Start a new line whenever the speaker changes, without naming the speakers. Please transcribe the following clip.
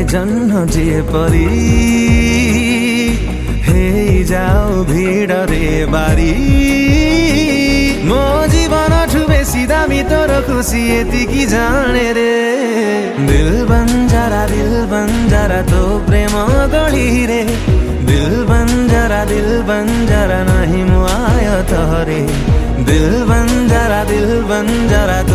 जन्न जेपरी हे जाऊ भिड रे बारी मो जीवन ठु बेसी दामी तोर खुसी यतिकी जाने रे दिल बंजारा तो प्रेम गढी रे दिल बंजारा नहीं मुआय तोरे दिल बंजारा